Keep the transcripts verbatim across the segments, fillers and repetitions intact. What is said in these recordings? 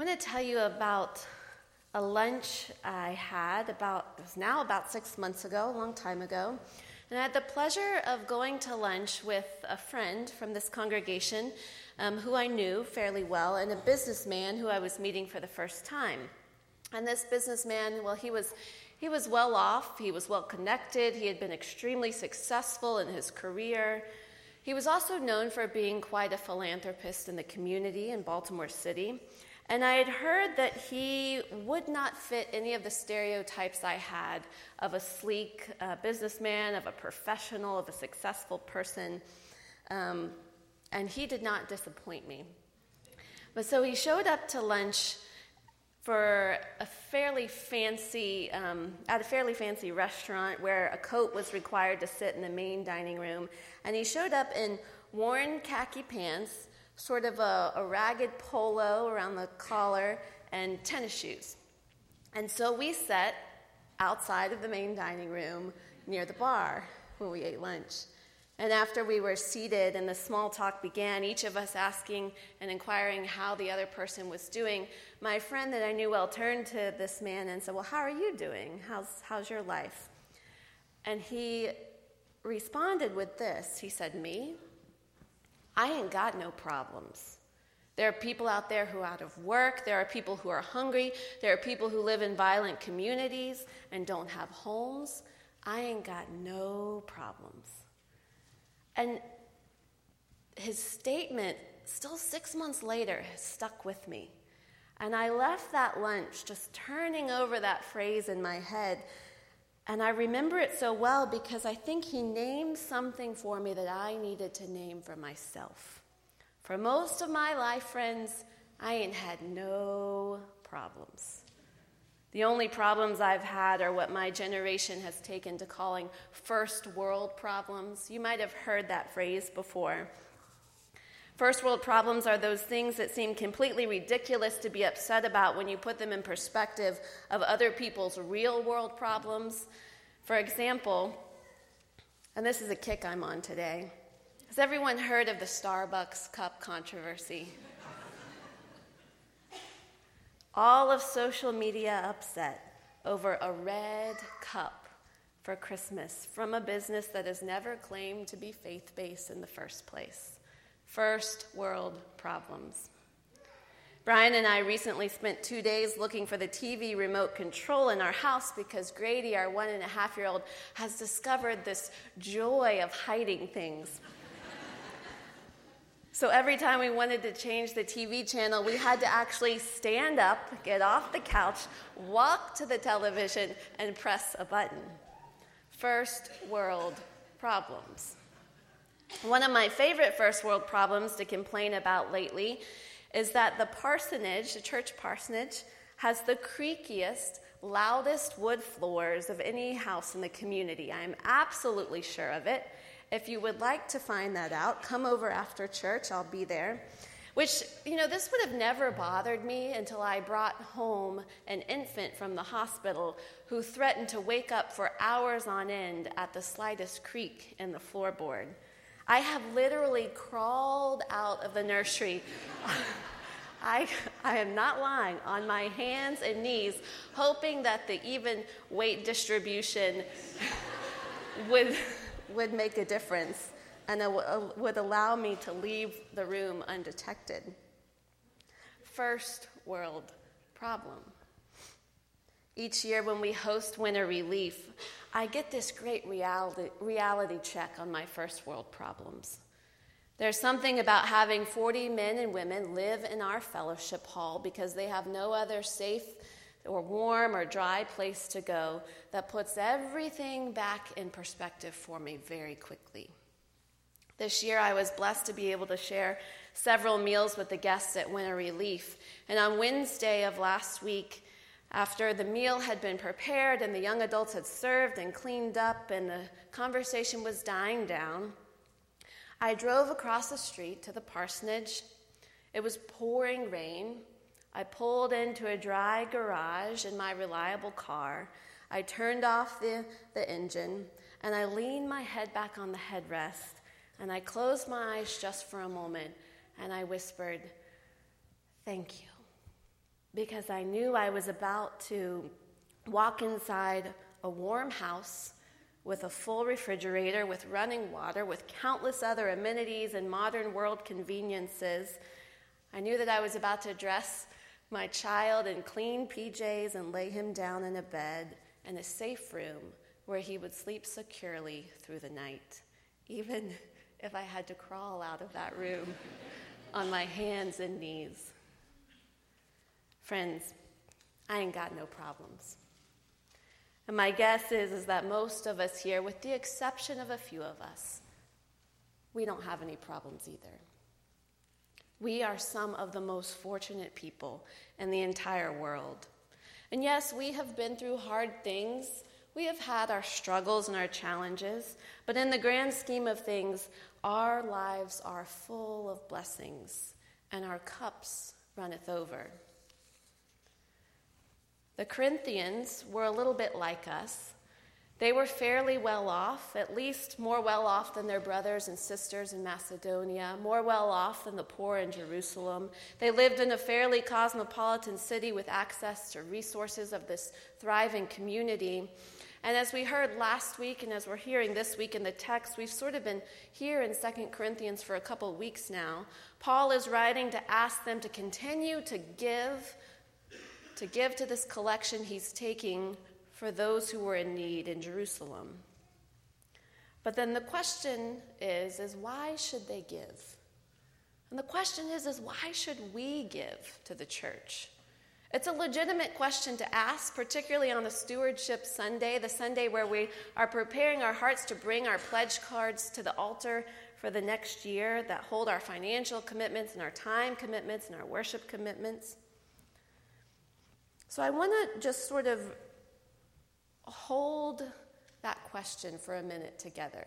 to tell you about a lunch I had about, it was now about six months ago, a long time ago. And I had the pleasure of going to lunch with a friend from this congregation um, who I knew fairly well, and a businessman who I was meeting for the first time. And this businessman, well, he was he was well off, he was well connected, he had been extremely successful in his career. He was also known for being quite a philanthropist in the community in Baltimore City. And I had heard that he would not fit any of the stereotypes I had of a sleek uh, businessman, of a professional, of a successful person. Um, and he did not disappoint me. But so he showed up to lunch for a fairly fancy, um, at a fairly fancy restaurant where a coat was required to sit in the main dining room. And he showed up in worn khaki pants, sort of a, a ragged polo around the collar, and tennis shoes. And so we sat outside of the main dining room near the bar where we ate lunch. And after we were seated and the small talk began, each of us asking and inquiring how the other person was doing, my friend that I knew well turned to this man and said, "Well, how are you doing? How's, how's your life?" And he responded with this. He said, "Me? I ain't got no problems. There are people out there who are out of work. There are people who are hungry. There are people who live in violent communities and don't have homes. I ain't got no problems." And his statement, still six months later, has stuck with me. And I left that lunch just turning over that phrase in my head. And I remember it so well because I think he named something for me that I needed to name for myself. For most of my life, friends, I ain't had no problems. The only problems I've had are what my generation has taken to calling first world problems. You might have heard that phrase before. First world problems are those things that seem completely ridiculous to be upset about when you put them in perspective of other people's real world problems. For example, and this is a kick I'm on today, has everyone heard of the Starbucks cup controversy? All of social media upset over a red cup for Christmas from a business that has never claimed to be faith-based in the first place. First world problems. Brian and I recently spent two days looking for the T V remote control in our house because Grady, our one and a half year old, has discovered this joy of hiding things. So every time we wanted to change the T V channel, we had to actually stand up, get off the couch, walk to the television, and press a button. First world problems. One of my favorite first world problems to complain about lately is that the parsonage, the church parsonage, has the creakiest, loudest wood floors of any house in the community. I am absolutely sure of it. If you would like to find that out, come over after church. I'll be there. Which, you know, this would have never bothered me until I brought home an infant from the hospital who threatened to wake up for hours on end at the slightest creak in the floorboard. I have literally crawled out of the nursery. I, I am not lying, on my hands and knees, hoping that the even weight distribution would... would make a difference and it w- would allow me to leave the room undetected. First world problem. Each year when we host Winter Relief, I get this great reality, reality check on my first world problems. There's something about having forty men and women live in our fellowship hall because they have no other safe or warm or dry place to go that puts everything back in perspective for me very quickly. This year I was blessed to be able to share several meals with the guests at Winter Relief. And on Wednesday of last week, after the meal had been prepared and the young adults had served and cleaned up and the conversation was dying down, I drove across the street to the parsonage. It was pouring rain. I pulled into a dry garage in my reliable car. I turned off the, the engine, and I leaned my head back on the headrest, and I closed my eyes just for a moment, and I whispered, "Thank you." because I knew I was about to walk inside a warm house with a full refrigerator, with running water, with countless other amenities and modern world conveniences. I knew that I was about to dress my child in clean P Js and lay him down in a bed in a safe room where he would sleep securely through the night, even if I had to crawl out of that room on my hands and knees. Friends, I ain't got no problems. And my guess is, is that most of us here, with the exception of a few of us, we don't have any problems either. We are some of the most fortunate people in the entire world. And yes, we have been through hard things. We have had our struggles and our challenges. But in the grand scheme of things, our lives are full of blessings, and our cups runneth over. The Corinthians were a little bit like us. They were fairly well off, at least more well off than their brothers and sisters in Macedonia, more well off than the poor in Jerusalem. They lived in a fairly cosmopolitan city with access to resources of this thriving community. And as we heard last week, and as we're hearing this week in the text, we've sort of been here in Second Corinthians for a couple weeks now. Paul is writing to ask them to continue to give, to give to this collection he's taking for those who were in need in Jerusalem. But then the question is, is why should they give? And the question is, is why should we give to the church? It's a legitimate question to ask, particularly on a Stewardship Sunday, the Sunday where we are preparing our hearts to bring our pledge cards to the altar for the next year that hold our financial commitments and our time commitments and our worship commitments. So I want to just sort of hold that question for a minute together.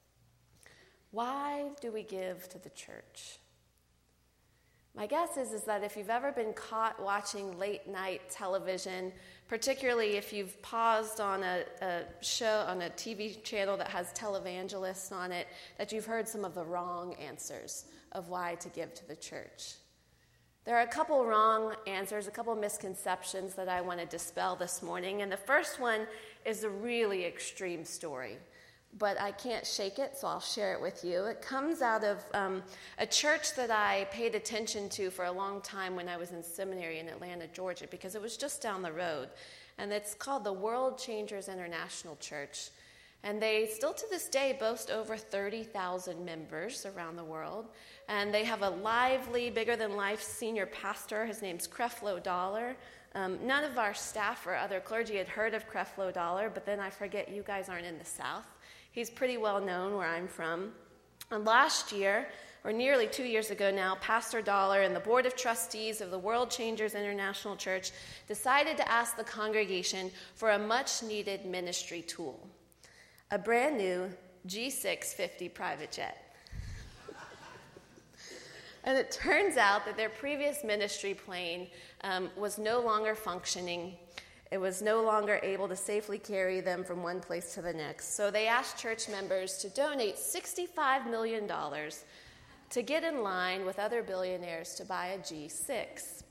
Why do we give to the church? My guess is, is that if you've ever been caught watching late night television, particularly if you've paused on a, a show, on a T V channel that has televangelists on it, that you've heard some of the wrong answers of why to give to the church. There are a couple wrong answers, a couple misconceptions that I want to dispel this morning. And the first one is a really extreme story, but I can't shake it, so I'll share it with you. It comes out of um, a church that I paid attention to for a long time when I was in seminary in Atlanta, Georgia, because it was just down the road. And it's called the World Changers International Church. And they still to this day boast over thirty thousand members around the world. And they have a lively, bigger-than-life senior pastor. His name's Creflo Dollar. Um, none of our staff or other clergy had heard of Creflo Dollar, but then I forget you guys aren't in the South. He's pretty well known where I'm from. And last year, or nearly two years ago now, Pastor Dollar and the Board of Trustees of the World Changers International Church decided to ask the congregation for a much-needed ministry tool, a brand new G six fifty private jet. And it turns out that their previous ministry plane um, was no longer functioning. It was no longer able to safely carry them from one place to the next. So they asked church members to donate sixty-five million dollars to get in line with other billionaires to buy a G six.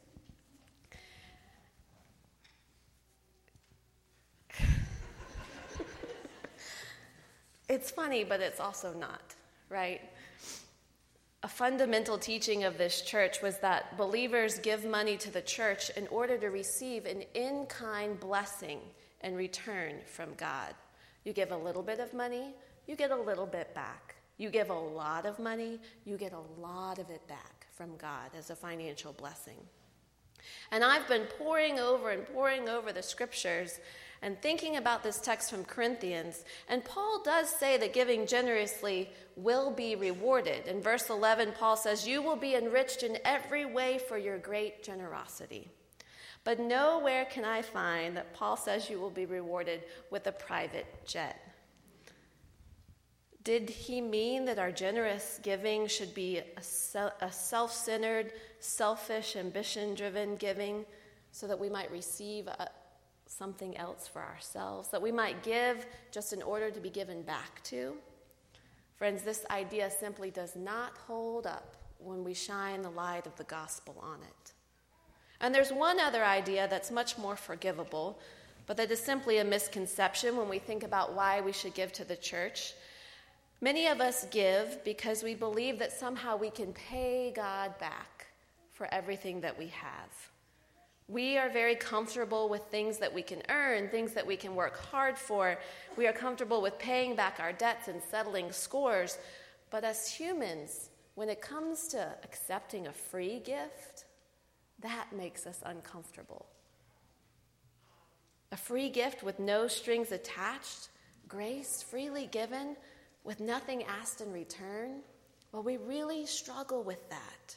It's funny, but it's also not, right? A fundamental teaching of this church was that believers give money to the church in order to receive an in-kind blessing in return from God. You give a little bit of money, you get a little bit back. You give a lot of money, you get a lot of it back from God as a financial blessing. And I've been poring over and poring over the scriptures and thinking about this text from Corinthians, and Paul does say that giving generously will be rewarded. In verse eleven, Paul says, "You will be enriched in every way for your great generosity." But nowhere can I find that Paul says you will be rewarded with a private jet. Did he mean that our generous giving should be a self-centered, selfish, ambition-driven giving so that we might receive a something else for ourselves, that we might give just in order to be given back to? Friends, this idea simply does not hold up when we shine the light of the gospel on it. And there's one other idea that's much more forgivable, but that is simply a misconception when we think about why we should give to the church. Many of us give because we believe that somehow we can pay God back for everything that we have. We are very comfortable with things that we can earn, things that we can work hard for. We are comfortable with paying back our debts and settling scores. But as humans, when it comes to accepting a free gift, that makes us uncomfortable. A free gift with no strings attached, grace freely given, with nothing asked in return, well, we really struggle with that.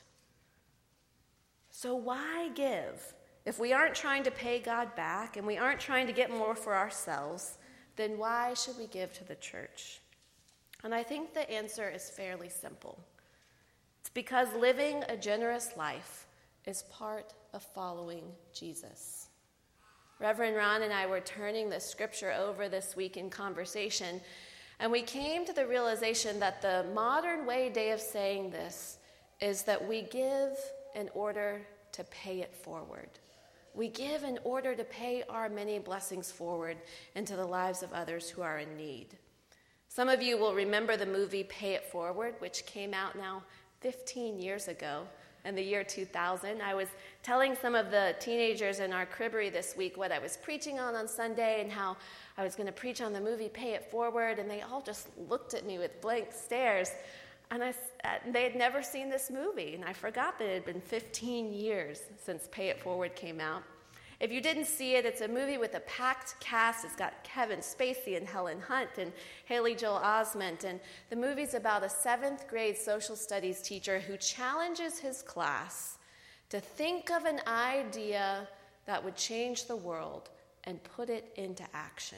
So why give? If we aren't trying to pay God back and we aren't trying to get more for ourselves, then why should we give to the church? And I think the answer is fairly simple. It's because living a generous life is part of following Jesus. Reverend Ron and I were turning the scripture over this week in conversation, and we came to the realization that the modern way of saying this is that we give in order to pay it forward. We give in order to pay our many blessings forward into the lives of others who are in need. Some of you will remember the movie Pay It Forward, which came out now fifteen years ago in the year two thousand. I was telling some of the teenagers in our cribbery this week what I was preaching on on Sunday and how I was going to preach on the movie Pay It Forward, and they all just looked at me with blank stares. And I, they had never seen this movie, and I forgot that it had been fifteen years since Pay It Forward came out. If you didn't see it, it's a movie with a packed cast. It's got Kevin Spacey and Helen Hunt and Haley Joel Osment. And the movie's about a seventh grade social studies teacher who challenges his class to think of an idea that would change the world and put it into action.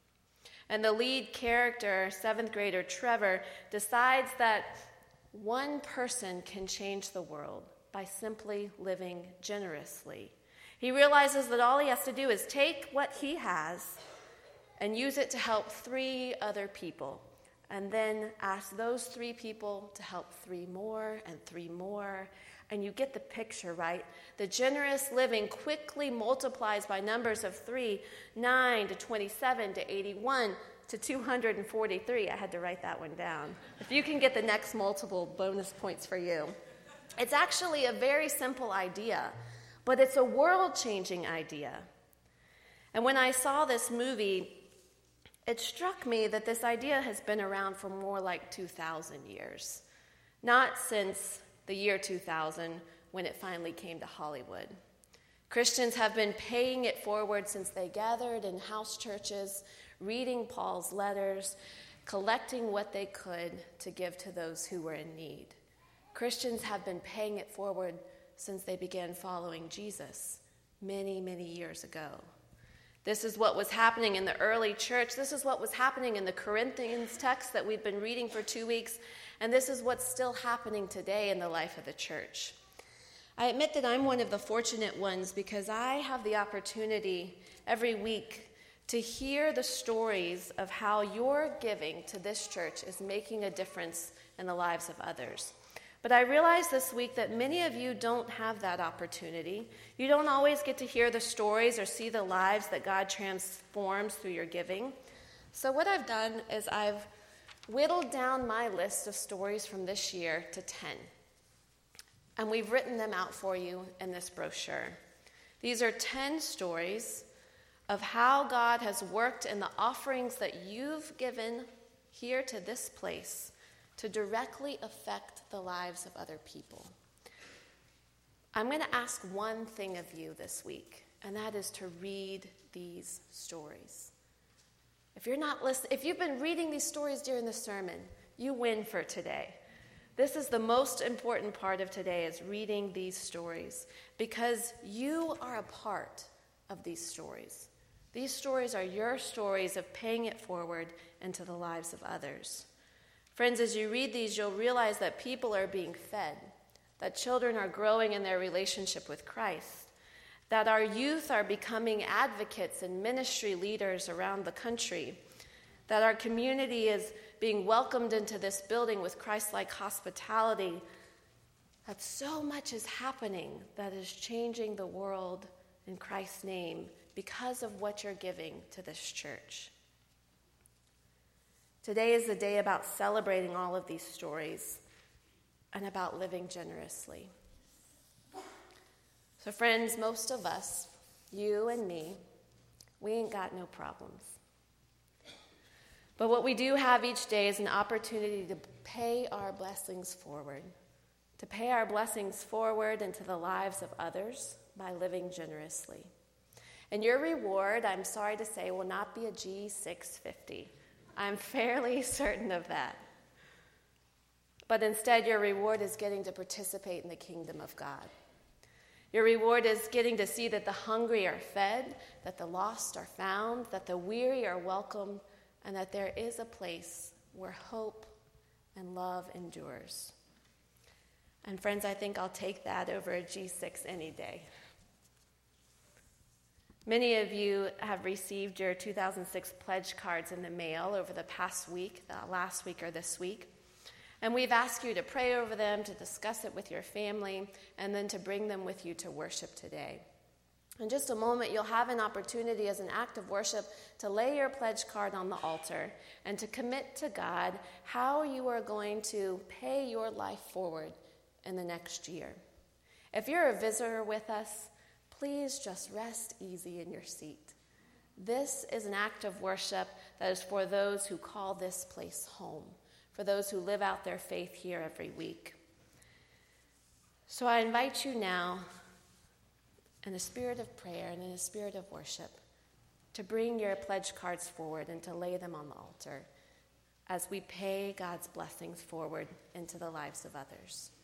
And the lead character, seventh grader Trevor, decides that one person can change the world by simply living generously. He realizes that all he has to do is take what he has and use it to help three other people, and then ask those three people to help three more and three more. And you get the picture, right? The generous living quickly multiplies by numbers of three, nine to twenty-seven to eighty-one to two hundred forty-three. I had to write that one down. If you can get the next multiple, bonus points for you. It's actually a very simple idea, but it's a world-changing idea. And when I saw this movie, it struck me that this idea has been around for more like two thousand years, not since the year two thousand, when it finally came to Hollywood. Christians have been paying it forward since they gathered in house churches, reading Paul's letters, collecting what they could to give to those who were in need. Christians have been paying it forward since they began following Jesus many, many years ago. This is what was happening in the early church. This is what was happening in the Corinthians text that we've been reading for two weeks. And this is what's still happening today in the life of the church. I admit that I'm one of the fortunate ones because I have the opportunity every week to hear the stories of how your giving to this church is making a difference in the lives of others. But I realized this week that many of you don't have that opportunity. You don't always get to hear the stories or see the lives that God transforms through your giving. So what I've done is I've whittled down my list of stories from this year to ten. And we've written them out for you in this brochure. These are ten stories of how God has worked in the offerings that you've given here to this place to directly affect the lives of other people. I'm going to ask one thing of you this week, and that is to read these stories. If you're not listening, if you've been reading these stories during the sermon, you win for today. This is the most important part of today, is reading these stories, because you are a part of these stories. These stories are your stories of paying it forward into the lives of others. Friends, as you read these, you'll realize that people are being fed, that children are growing in their relationship with Christ, that our youth are becoming advocates and ministry leaders around the country, that our community is being welcomed into this building with Christ-like hospitality, that so much is happening that is changing the world in Christ's name because of what you're giving to this church. Today is the day about celebrating all of these stories and about living generously. So friends, most of us, you and me, we ain't got no problems. But what we do have each day is an opportunity to pay our blessings forward, to pay our blessings forward into the lives of others by living generously. And your reward, I'm sorry to say, will not be a G six fifty. I'm fairly certain of that. But instead, your reward is getting to participate in the kingdom of God. Your reward is getting to see that the hungry are fed, that the lost are found, that the weary are welcomed, and that there is a place where hope and love endures. And friends, I think I'll take that over a G six any day. Many of you have received your two thousand six pledge cards in the mail over the past week, the last week or this week. And we've asked you to pray over them, to discuss it with your family, and then to bring them with you to worship today. In just a moment, you'll have an opportunity as an act of worship to lay your pledge card on the altar and to commit to God how you are going to pay your life forward in the next year. If you're a visitor with us, please just rest easy in your seat. This is an act of worship that is for those who call this place home, for those who live out their faith here every week. So I invite you now, in a spirit of prayer and in a spirit of worship, to bring your pledge cards forward and to lay them on the altar as we pay God's blessings forward into the lives of others.